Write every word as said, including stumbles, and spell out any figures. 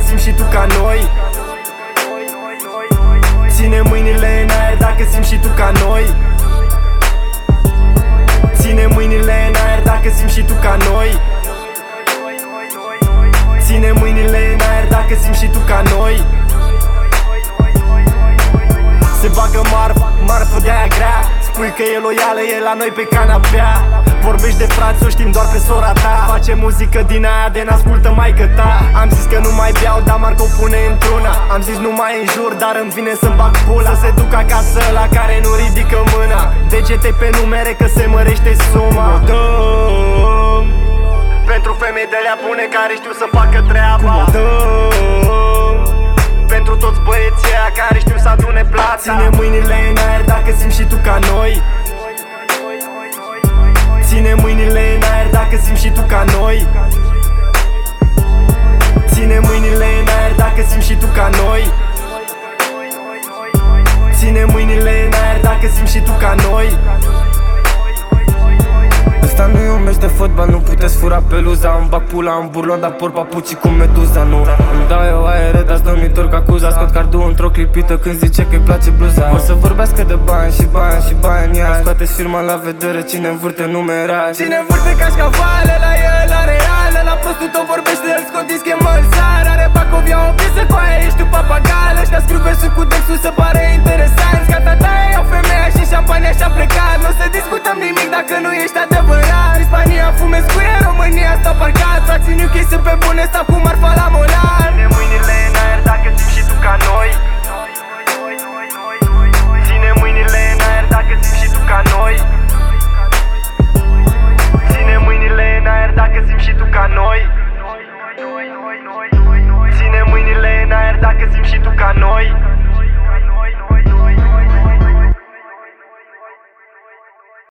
simți și tu ca noi. Ține mâinile în aer dacă simți și tu ca noi. Ține mâinile în aer dacă simți și tu ca noi. Ține mâinile în aer dacă simți și tu ca noi. Se bagă marfă, marfă de-aia grea. Spui că e loială, e la noi pe canapea. Vorbești de frați, o știm doar pe sora ta. Face muzică din aia de n-ascultă maică ta. Am zis că nu mai beau, dar Marco pune într-una. Am zis nu mai înjur, dar îmi vine să-mi bag pula. Să se duc acasă la care nu ridică mâna. Degete pe numere că se mărește suma. Dăm pentru femei de-alea bune care știu să facă treaba. Dăm pentru toți băieții aia care știu să adune plata. Ține mâinile în aer dacă simți și tu ca noi. Ține mâinile în aer dacă simți și tu ca noi. Ține mâinile în aer dacă simți și tu ca noi. Ține mâinile în aer dacă simți și tu ca noi. Ăsta nu e un meci de fotbal, nu puteți fura peluza. Îmi bag pula în burlon, dar por papucii cu meduza. Nu îmi dau eu aere, dați dormitor ca cuza. Scot cardul într-o clipită când zice că-i place bluza. O să vorbească de bani și bani și bani ia. Scoateți firma la vedere, cine învârte numerați. Cine învârte cașcavale, la el are reale. La prostul tău vorbește, el scot schemă în sar. Are Bacov, ia o piesă cu aia, ești un papagal. Ăștia scriu versuri cu textul să pare interesant. Gata ta iau femeia și șampania și-a plecat. Nu o să discutăm nimic dacă nu ești adevărat. În Spania fumez cu ea, România stau parcat. Frații în U K sunt pe bune, stau cu marfa la mol.